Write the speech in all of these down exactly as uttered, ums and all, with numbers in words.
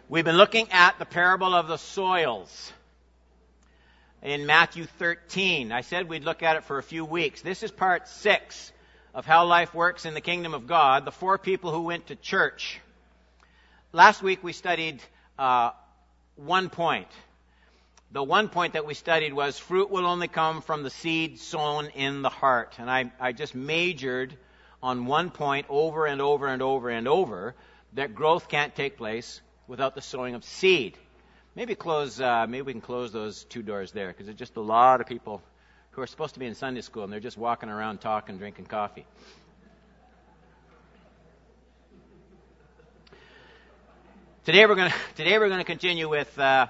We've been looking at the parable of the soils in Matthew thirteen. I said we'd look at it for a few weeks. This is part six of how life works in the kingdom of God, the four people who went to church. Last week we studied uh, one point. The one point that we studied was fruit will only come from the seed sown in the heart. And I, I just majored on one point over and over and over and over, that growth can't take place without the sowing of seed. Maybe close. Uh, maybe we can close those two doors there, because there's just a lot of people who are supposed to be in Sunday school, and they're just walking around talking, drinking coffee. Today we're going to today we're going to continue with uh,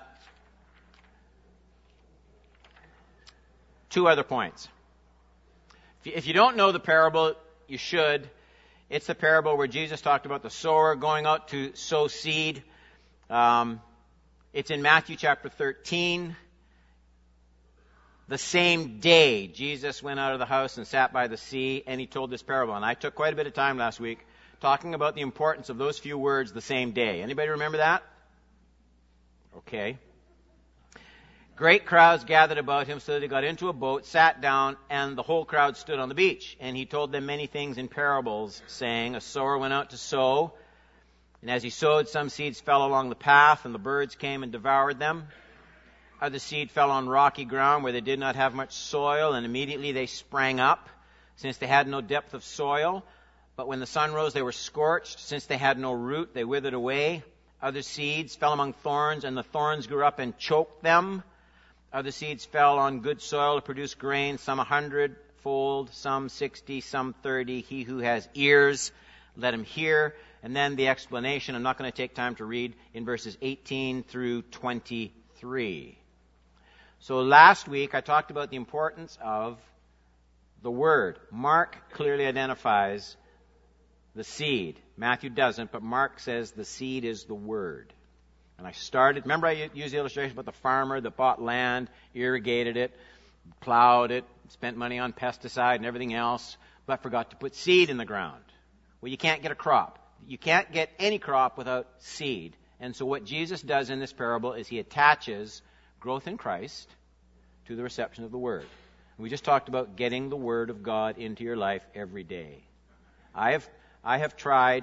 two other points. If you, if you don't know the parable, you should. It's the parable where Jesus talked about the sower going out to sow seed. Um, it's in Matthew chapter thirteen. The same day, Jesus went out of the house and sat by the sea, and he told this parable. And I took quite a bit of time last week talking about the importance of those few words, the same day. Anybody remember that? Okay. Great crowds gathered about him, so that he got into a boat, sat down, and the whole crowd stood on the beach. And he told them many things in parables, saying, a sower went out to sow, and as he sowed, some seeds fell along the path, and the birds came and devoured them. Other seed fell on rocky ground where they did not have much soil, and immediately they sprang up, since they had no depth of soil. But when the sun rose, they were scorched. Since they had no root, they withered away. Other seeds fell among thorns, and the thorns grew up and choked them. Other seeds fell on good soil to produce grain, some a hundredfold, some sixty, some thirty. He who has ears, let him hear. And then the explanation, I'm not going to take time to read, in verses eighteen through twenty-three. So last week I talked about the importance of the Word. Mark clearly identifies the seed. Matthew doesn't, but Mark says the seed is the Word. And I started, remember I used the illustration about the farmer that bought land, irrigated it, plowed it, spent money on pesticide and everything else, but forgot to put seed in the ground. Well, you can't get a crop. You can't get any crop without seed. And so what Jesus does in this parable is he attaches growth in Christ to the reception of the Word. We just talked about getting the Word of God into your life every day. I have I have tried,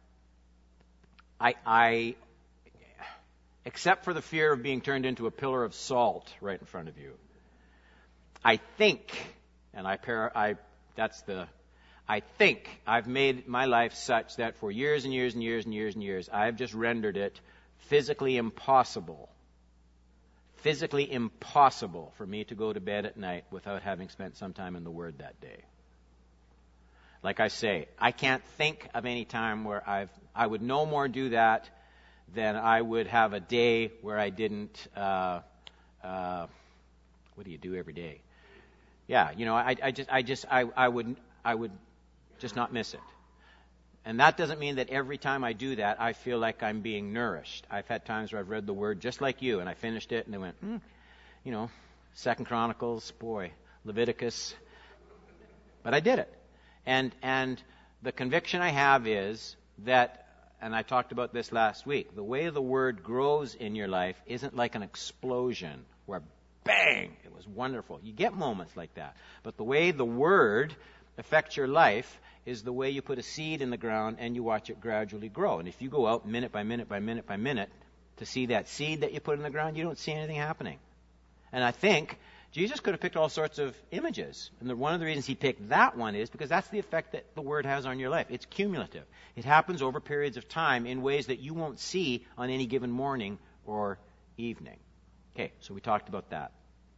I, I except for the fear of being turned into a pillar of salt right in front of you, I think, and I, par- I that's the, I think I've made my life such that for years and years and years and years and years, I've just rendered it physically impossible, physically impossible for me to go to bed at night without having spent some time in the Word that day. Like I say, I can't think of any time where I've, I would no more do that than I would have a day where I didn't, uh, uh, what do you do every day? Yeah, you know, I, I just, I just, I, I would, I would just not miss it. And that doesn't mean that every time I do that, I feel like I'm being nourished. I've had times where I've read the Word just like you, and I finished it, and I went, hmm, you know, Second Chronicles, boy, Leviticus. But I did it. And and the conviction I have is that, and I talked about this last week, the way the Word grows in your life isn't like an explosion where bang, it was wonderful. You get moments like that. But the way the Word affects your life is the way you put a seed in the ground and you watch it gradually grow. And if you go out minute by minute by minute by minute to see that seed that you put in the ground, you don't see anything happening. And I think Jesus could have picked all sorts of images. And the, one of the reasons he picked that one is because that's the effect that the Word has on your life. It's cumulative. It happens over periods of time in ways that you won't see on any given morning or evening. Okay, so we talked about that.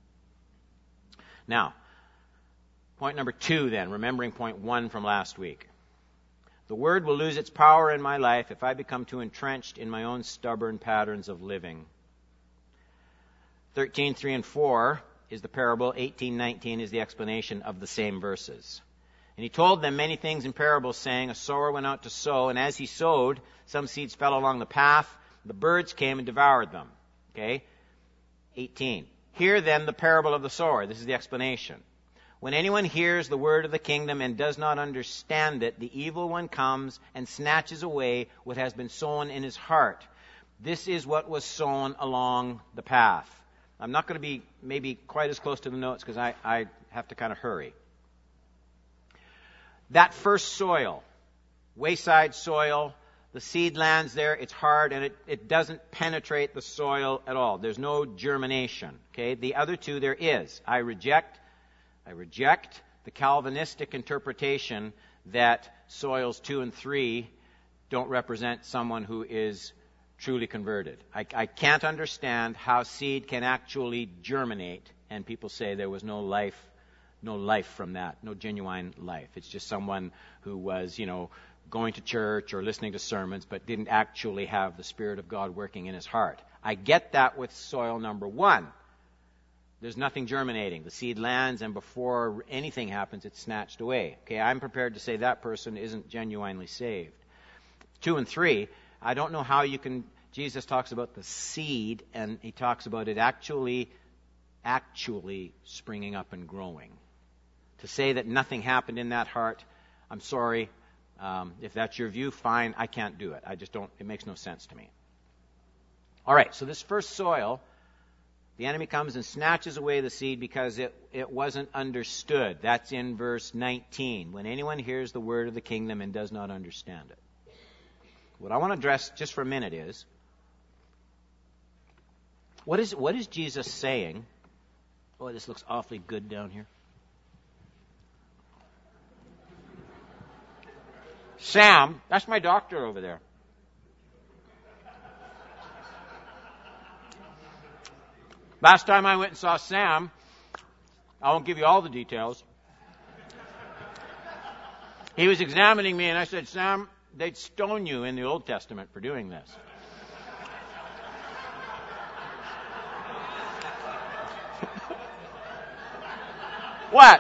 Now, point number two then, remembering point one from last week. The Word will lose its power in my life if I become too entrenched in my own stubborn patterns of living. thirteen, three, and four is the parable. eighteen, nineteen is the explanation of the same verses. And he told them many things in parables, saying, a sower went out to sow, and as he sowed, some seeds fell along the path. The birds came and devoured them. Okay? eighteen. Hear then the parable of the sower. This is the explanation. When anyone hears the word of the kingdom and does not understand it, the evil one comes and snatches away what has been sown in his heart. This is what was sown along the path. I'm not going to be maybe quite as close to the notes because I, I have to kind of hurry. That first soil, wayside soil, the seed lands there, it's hard, and it, it doesn't penetrate the soil at all. There's no germination. Okay? The other two there is. I reject, I reject the Calvinistic interpretation that soils two and three don't represent someone who is truly converted. I, I can't understand how seed can actually germinate, and people say there was no life, no life from that, no genuine life. It's just someone who was, you know, going to church or listening to sermons, but didn't actually have the Spirit of God working in his heart. I get that with soil number one. There's nothing germinating. The seed lands, and before anything happens, it's snatched away. Okay, I'm prepared to say that person isn't genuinely saved. Two and three, I don't know how you can... Jesus talks about the seed, and he talks about it actually, actually springing up and growing. To say that nothing happened in that heart, I'm sorry. Um, if that's your view, fine. I can't do it. I just don't, it makes no sense to me. All right, so this first soil, the enemy comes and snatches away the seed because it, it wasn't understood. That's in verse nineteen. When anyone hears the word of the kingdom and does not understand it. What I want to address just for a minute is, what is, what is Jesus saying? Oh, this looks awfully good down here. Sam, that's my doctor over there. Last time I went and saw Sam, I won't give you all the details. He was examining me, and I said, Sam, they'd stone you in the Old Testament for doing this. What?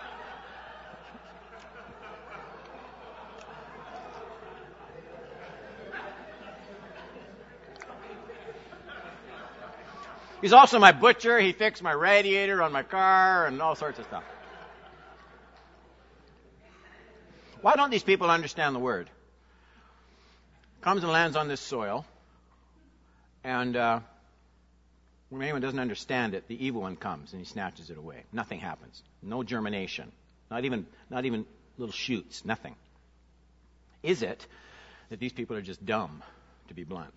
He's also my butcher. He fixed my radiator on my car and all sorts of stuff. Why don't these people understand the word? Comes and lands on this soil, and uh, when anyone doesn't understand it, the evil one comes and he snatches it away. Nothing happens. No germination. Not even, not even little shoots. Nothing. Is it that these people are just dumb, to be blunt?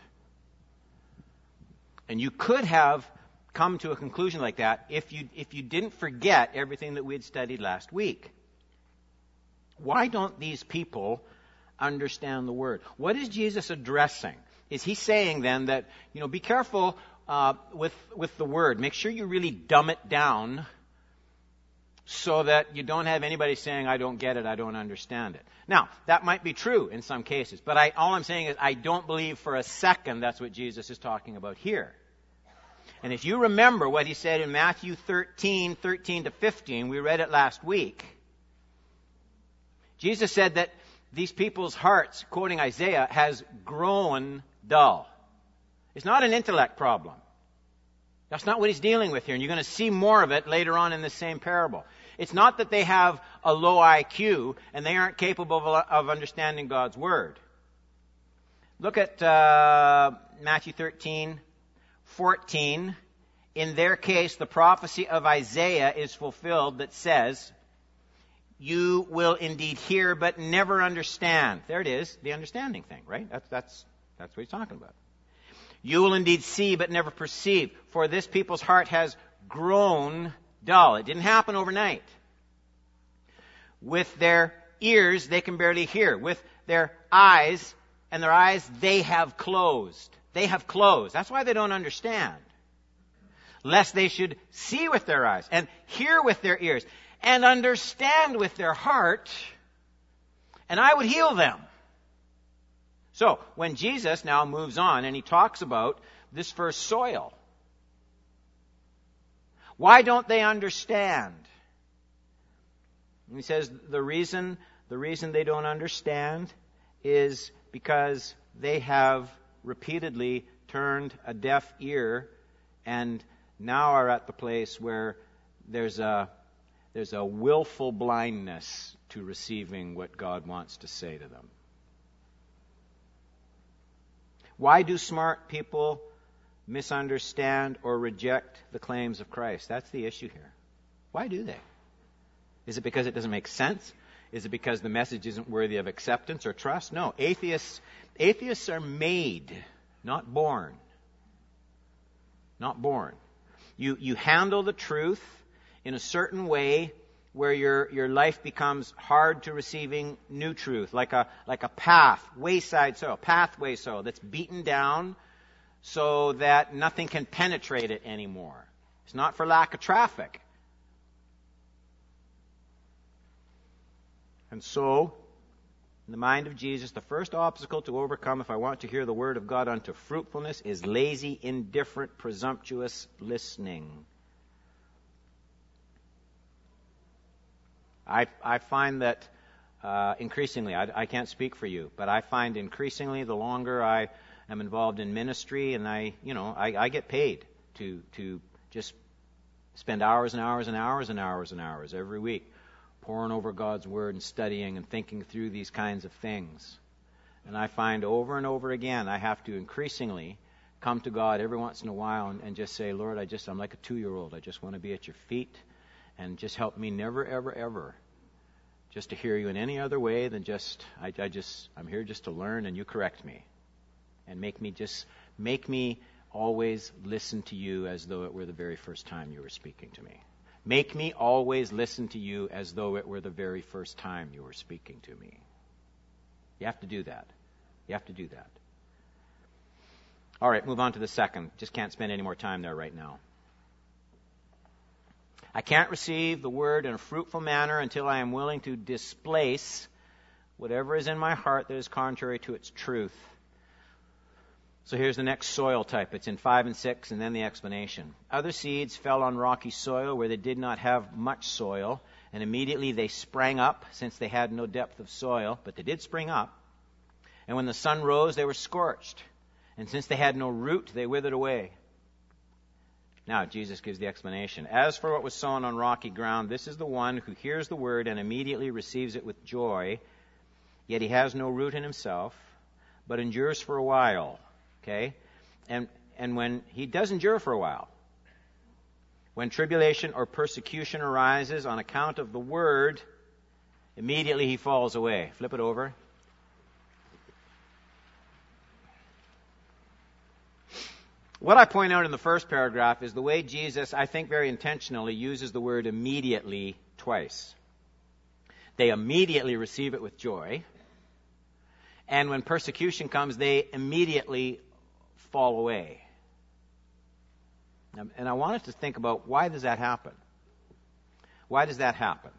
And you could have come to a conclusion like that if you if you didn't forget everything that we had studied last week. Why don't these people understand the word? What is Jesus addressing? Is he saying then that, you know, be careful uh, with with the word. Make sure you really dumb it down so that you don't have anybody saying, I don't get it, I don't understand it. Now, that might be true in some cases, but I, all I'm saying is I don't believe for a second that's what Jesus is talking about here. And if you remember what he said in Matthew thirteen, thirteen to fifteen, we read it last week. Jesus said that these people's hearts, quoting Isaiah, has grown dull. It's not an intellect problem. That's not what he's dealing with here. And you're going to see more of it later on in the same parable. It's not that they have a low I Q and they aren't capable of, of understanding God's word. Look at uh, Matthew thirteen, fourteen. In their case, the prophecy of Isaiah is fulfilled that says, you will indeed hear but never understand. There it is, the understanding thing, right? That's, that's, that's what he's talking about. You will indeed see but never perceive, for this people's heart has grown dull. It didn't happen overnight. With their ears, they can barely hear. With their eyes, and their eyes, they have closed. They have closed. That's why they don't understand. Lest they should see with their eyes, and hear with their ears, and understand with their heart, and I would heal them. So, when Jesus now moves on and he talks about this first soil, why don't they understand? And he says the reason, the reason they don't understand is because they have repeatedly turned a deaf ear and now are at the place where there's a there's a willful blindness to receiving what God wants to say to them. Why do smart people misunderstand or reject the claims of Christ? That's the issue here. Why do they? Is it because it doesn't make sense? Is it because the message isn't worthy of acceptance or trust? No. Atheists, atheists are made, not born. Not born. You, you handle the truth in a certain way where your, your life becomes hard to receiving new truth, like a, like a path, wayside soil, pathway soil that's beaten down so that nothing can penetrate it anymore. It's not for lack of traffic. And so, in the mind of Jesus, the first obstacle to overcome if I want to hear the word of God unto fruitfulness is lazy, indifferent, presumptuous listening. I, I find that uh, increasingly, I, I can't speak for you, but I find increasingly the longer I am involved in ministry, and I, you know, I, I get paid to to just spend hours and hours and hours and hours and hours every week poring over God's Word and studying and thinking through these kinds of things. And I find over and over again I have to increasingly come to God every once in a while and, and just say, Lord, I just, I'm like a two-year-old. I just want to be at your feet, and just help me never, ever, ever just to hear you in any other way than just, I, I just, I'm here just to learn, and you correct me. And make me just, make me always listen to you as though it were the very first time you were speaking to me. Make me always listen to you as though it were the very first time you were speaking to me. You have to do that. You have to do that. All right, move on to the second. Just can't spend any more time there right now. I can't receive the word in a fruitful manner until I am willing to displace whatever is in my heart that is contrary to its truth. So here's the next soil type. It's in five and six, and then the explanation. Other seeds fell on rocky soil where they did not have much soil, and immediately they sprang up, since they had no depth of soil, but they did spring up. And when the sun rose, they were scorched, and since they had no root, they withered away. Now, Jesus gives the explanation. As for what was sown on rocky ground, this is the one who hears the word and immediately receives it with joy, yet he has no root in himself, but endures for a while. Okay? And and when he does endure for a while, when tribulation or persecution arises on account of the word, immediately he falls away. Flip it over. What I point out in the first paragraph is the way Jesus, I think very intentionally, uses the word immediately twice. They immediately receive it with joy. And when persecution comes, they immediately fall away. And I want us to think about, why does that happen? Why does that happen?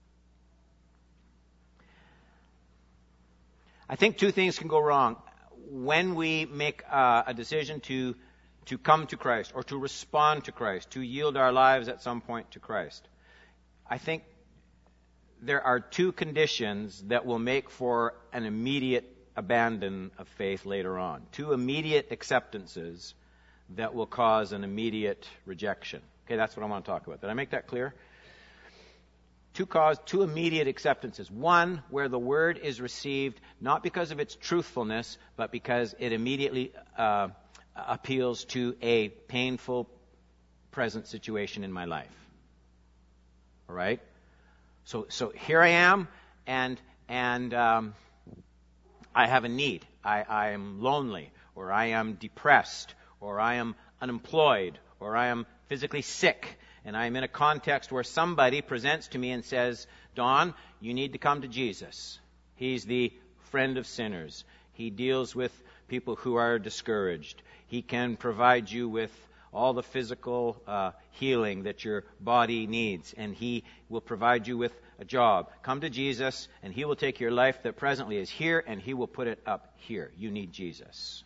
I think two things can go wrong when we make uh, a decision to to come to Christ or to respond to Christ, to yield our lives at some point to Christ. I think there are two conditions that will make for an immediate abandon of faith later on. Two immediate acceptances that will cause an immediate rejection. Okay, that's what I want to talk about. Did I make that clear? Two cause, two immediate acceptances. One, where the word is received not because of its truthfulness, but because it immediately uh, appeals to a painful present situation in my life. All right? So, so here I am, and and um, I have a need. I, I am lonely, or I am depressed, or I am unemployed, or I am physically sick, and I am in a context where somebody presents to me and says, Don, you need to come to Jesus. He's the friend of sinners. He deals with people who are discouraged. He can provide you with all the physical uh, healing that your body needs, and He will provide you with a job. Come to Jesus, and He will take your life that presently is here, and He will put it up here. You need Jesus.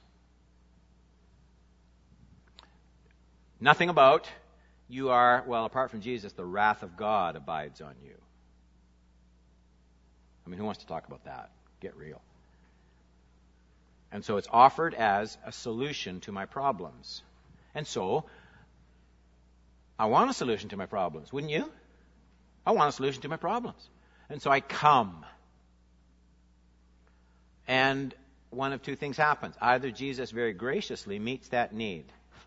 Nothing about, you are, well, apart from Jesus, the wrath of God abides on you. I mean, who wants to talk about that? Get real. And so it's offered as a solution to my problems. And so, I want a solution to my problems, wouldn't you? I want a solution to my problems. And so I come. And one of two things happens. Either Jesus very graciously meets that need,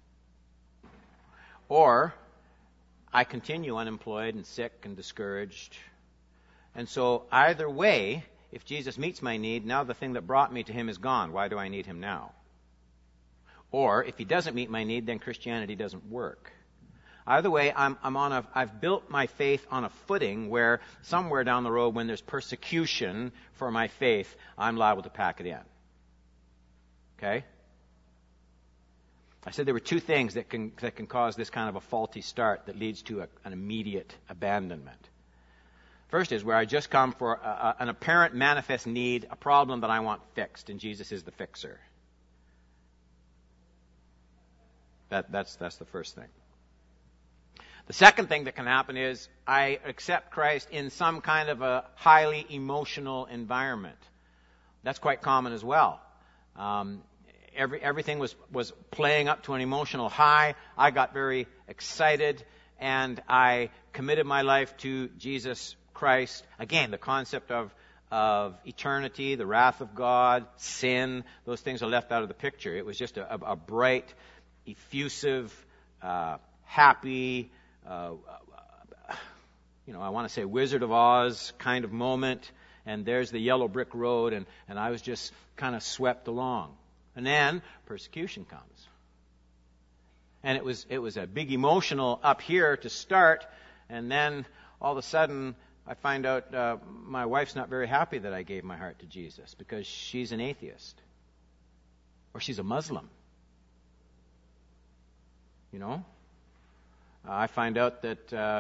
or I continue unemployed and sick and discouraged. And so either way, if Jesus meets my need, now the thing that brought me to him is gone. Why do I need him now? Or if he doesn't meet my need, then Christianity doesn't work. Either way, I'm, I'm on a, I've built my faith on a footing where somewhere down the road when there's persecution for my faith, I'm liable to pack it in. Okay? I said there were two things that can, that can cause this kind of a faulty start that leads to a, an immediate abandonment. First is where I just come for a, a, an apparent manifest need, a problem that I want fixed, and Jesus is the fixer. That, that's, that's the first thing. The second thing that can happen is I accept Christ in some kind of a highly emotional environment. That's quite common as well. Um, every, everything was, was playing up to an emotional high. I got very excited, and I committed my life to Jesus Christ. Again, the concept of, of eternity, the wrath of God, sin, those things are left out of the picture. It was just a, a, a bright, effusive, uh, happy, uh, you know, I want to say Wizard of Oz kind of moment, and there's the yellow brick road, and, and I was just kind of swept along. And then persecution comes. And it was, it was a big emotional up here to start, and then all of a sudden I find out uh, my wife's not very happy that I gave my heart to Jesus because she's an atheist. Or she's a Muslim. You know? Uh, I find out that uh,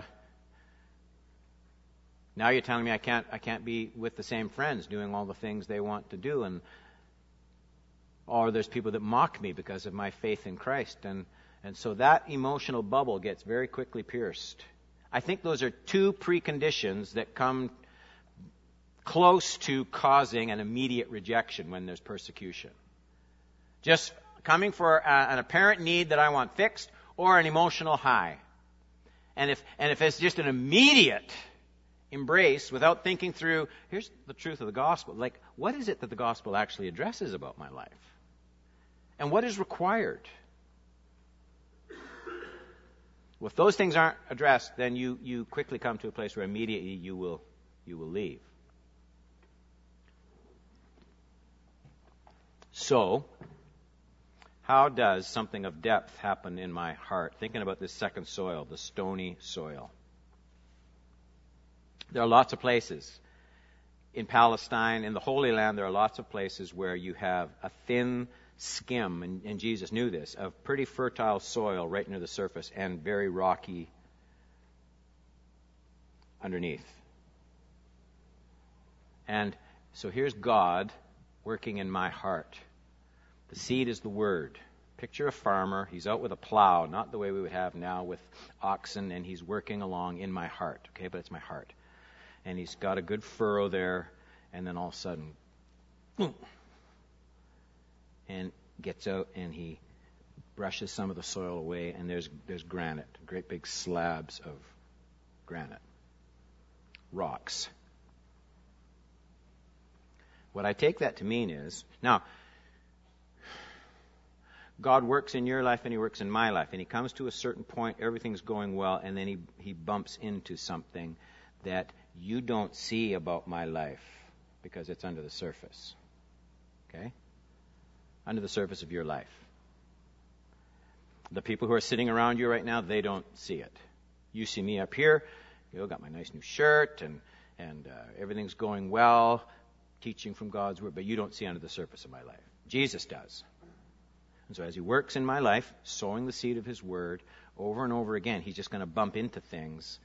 now you're telling me I can't I can't be with the same friends doing all the things they want to do, and or there's people that mock me because of my faith in Christ, and and so that emotional bubble gets very quickly pierced. I think those are two preconditions that come close to causing an immediate rejection when there's persecution. Just coming for a, an apparent need that I want fixed, or an emotional high. And if and if it's just an immediate embrace without thinking through, here's the truth of the gospel. Like, what is it that the gospel actually addresses about my life? And what is required? Well, if those things aren't addressed, then you, you quickly come to a place where immediately you will you will leave. So, how does something of depth happen in my heart? Thinking about this second soil, the stony soil. There are lots of places in Palestine, in the Holy Land, there are lots of places where you have a thin skim, and, and Jesus knew this, of pretty fertile soil right near the surface and very rocky underneath. And so here's God working in my heart. The seed is the word. Picture a farmer. He's out with a plow, not the way we would have now with oxen, and he's working along in my heart. Okay, but it's my heart. And he's got a good furrow there, and then all of a sudden, boom, and gets out and he brushes some of the soil away, and there's there's granite, great big slabs of granite, rocks. What I take that to mean is, now, God works in your life and he works in my life, and he comes to a certain point, everything's going well, and then he, he bumps into something that you don't see about my life because it's under the surface. Okay? Under the surface of your life. The people who are sitting around you right now, they don't see it. You see me up here, you know, got my nice new shirt, and, and uh, everything's going well, teaching from God's word, but you don't see under the surface of my life. Jesus does. And so as he works in my life, sowing the seed of his word, over and over again, he's just going to bump into things.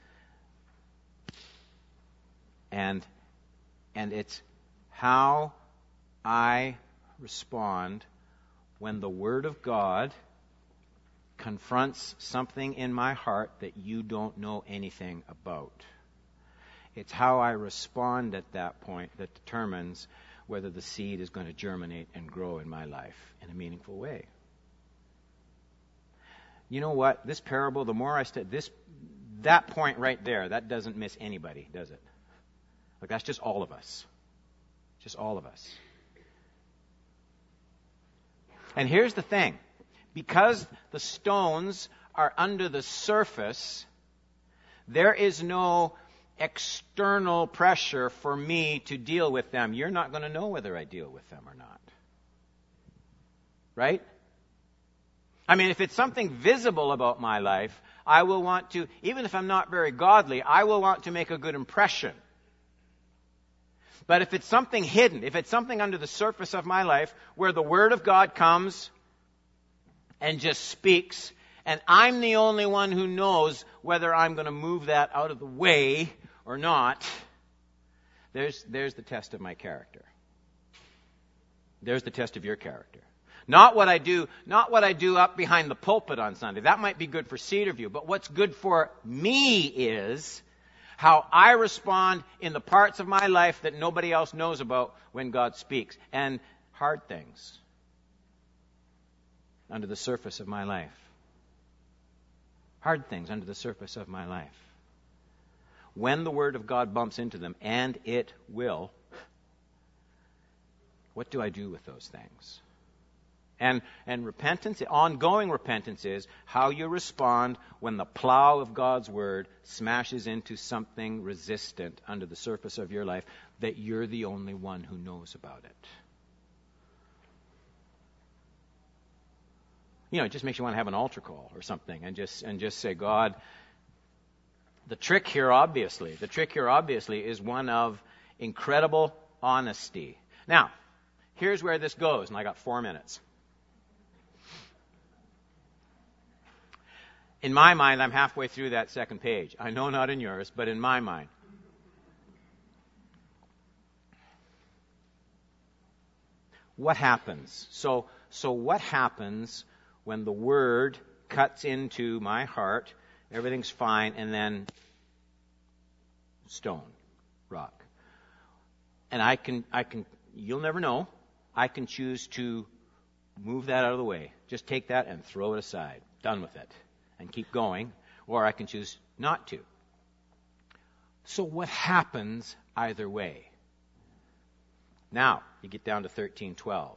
And, and it's how I respond when the word of God confronts something in my heart that you don't know anything about. It's how I respond at that point that determines whether the seed is going to germinate and grow in my life in a meaningful way. You know what? This parable, the more I study this, that point right there, that doesn't miss anybody, does it? Like, that's just all of us. Just all of us. And here's the thing. Because the stones are under the surface, there is no external pressure for me to deal with them. You're not going to know whether I deal with them or not. Right? I mean, if it's something visible about my life, I will want to, even if I'm not very godly, I will want to make a good impression. But if it's something hidden, if it's something under the surface of my life where the Word of God comes and just speaks, and I'm the only one who knows whether I'm going to move that out of the way or not, there's, there's the test of my character. There's the test of your character. Not what I do, not what I do up behind the pulpit on Sunday. That might be good for Cedarview, but what's good for me is how I respond in the parts of my life that nobody else knows about when God speaks. And hard things under the surface of my life. Hard things under the surface of my life. When the Word of God bumps into them, and it will, what do I do with those things? And, and repentance, ongoing repentance is how you respond when the plow of God's Word smashes into something resistant under the surface of your life that you're the only one who knows about it. You know, it just makes you want to have an altar call or something and just and just say, God, the trick here obviously, the trick here obviously is one of incredible honesty. Now, here's where this goes, and I got four minutes. In my mind, I'm halfway through that second page. I know not in yours, but in my mind. What happens? So, so what happens when the Word cuts into my heart, everything's fine, and then stone, rock. And I can, I can, you'll never know, I can choose to move that out of the way. Just take that and throw it aside. Done with it. And keep going, or I can choose not to. So what happens either way? Now, you get down to thirteen twelve.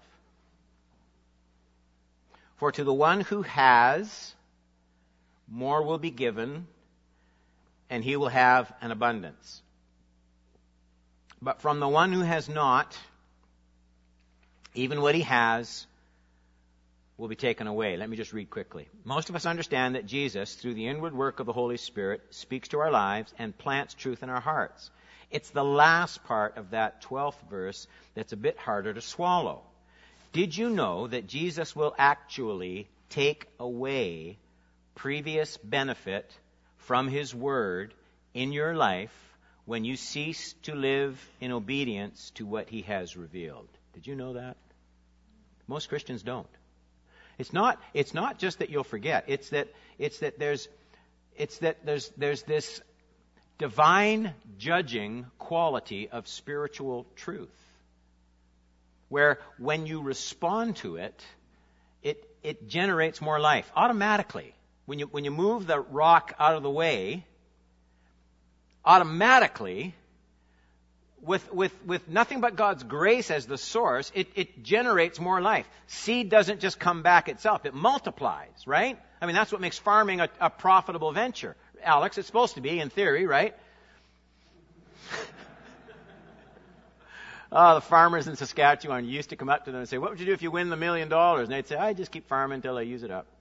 For to the one who has, more will be given, and he will have an abundance. But from the one who has not, even what he has will be taken away. Let me just read quickly. Most of us understand that Jesus, through the inward work of the Holy Spirit, speaks to our lives and plants truth in our hearts. It's the last part of that twelfth verse that's a bit harder to swallow. Did you know that Jesus will actually take away previous benefit from His Word in your life when you cease to live in obedience to what He has revealed? Did you know that? Most Christians don't. It's not, it's not just that you'll forget. It's that, it's that there's, it's that there's, there's this divine judging quality of spiritual truth. Where when you respond to it, it, it generates more life automatically. When you, when you move the rock out of the way, automatically, With, with, with nothing but God's grace as the source, it, it generates more life. Seed doesn't just come back itself. It multiplies, right? I mean, that's what makes farming a, a profitable venture. Alex, it's supposed to be, in theory, right? Oh, the farmers in Saskatchewan used to come up to them and say, what would you do if you win the million dollars? And they'd say, I just keep farming until I use it up.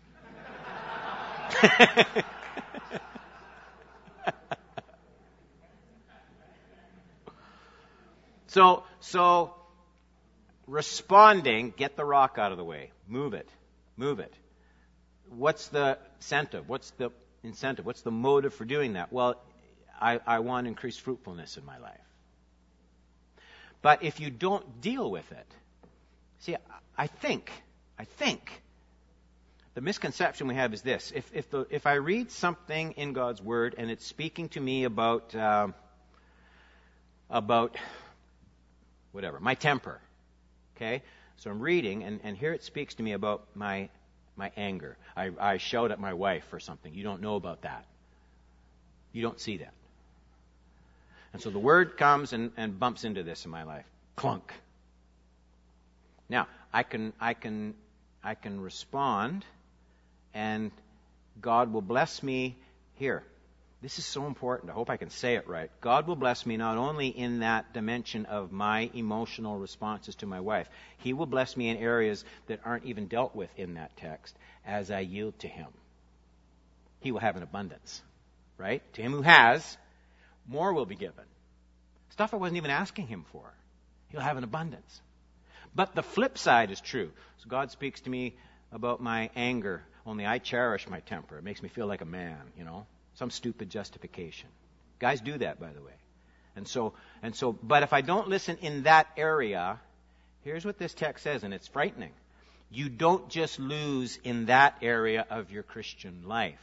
So, so responding, get the rock out of the way. Move it. Move it. What's the incentive? What's the incentive? What's the motive for doing that? Well, I, I want increased fruitfulness in my life. But if you don't deal with it, see, I think, I think the misconception we have is this. If, if, the, if I read something in God's Word and it's speaking to me about, um, about, whatever, my temper, okay? So I'm reading, and, and here it speaks to me about my my anger. I, I shout at my wife for something. You don't know about that. You don't see that. And so the Word comes and, and bumps into this in my life. Clunk. Now, I can I can I can respond, and God will bless me here. This is so important. I hope I can say it right. God will bless me not only in that dimension of my emotional responses to my wife. He will bless me in areas that aren't even dealt with in that text as I yield to Him. He will have an abundance, right? To him who has, more will be given. Stuff I wasn't even asking Him for. He'll have an abundance. But the flip side is true. So God speaks to me about my anger. Only I cherish my temper. It makes me feel like a man, you know. Some stupid justification. Guys do that, by the way. And so, and so, but if I don't listen in that area, here's what this text says, and it's frightening. You don't just lose in that area of your Christian life.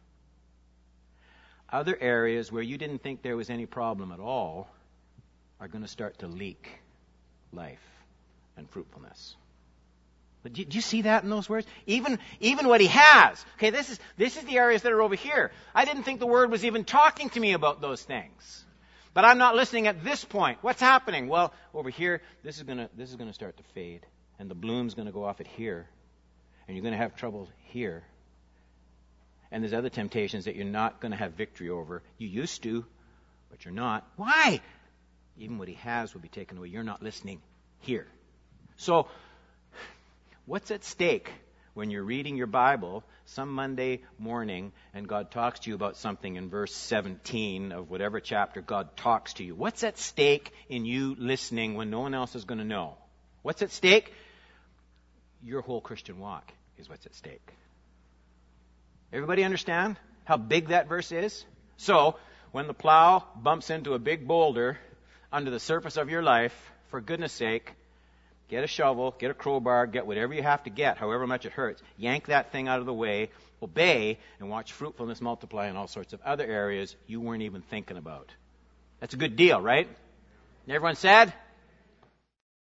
Other areas where you didn't think there was any problem at all are going to start to leak life and fruitfulness. But do you see that in those words? Even, even what he has. Okay, this is, this is the areas that are over here. I didn't think the Word was even talking to me about those things. But I'm not listening at this point. What's happening? Well, over here, this is gonna, this is gonna start to fade. And the bloom's gonna go off at here. And you're gonna have trouble here. And there's other temptations that you're not gonna have victory over. You used to, but you're not. Why? Even what he has will be taken away. You're not listening here. So, what's at stake when you're reading your Bible some Monday morning and God talks to you about something in verse seventeen of whatever chapter God talks to you? What's at stake in you listening when no one else is going to know? What's at stake? Your whole Christian walk is what's at stake. Everybody understand how big that verse is? So, when the plow bumps into a big boulder under the surface of your life, for goodness sake, get a shovel, get a crowbar, get whatever you have to get, however much it hurts. Yank that thing out of the way, obey, and watch fruitfulness multiply in all sorts of other areas you weren't even thinking about. That's a good deal, right? Everyone said?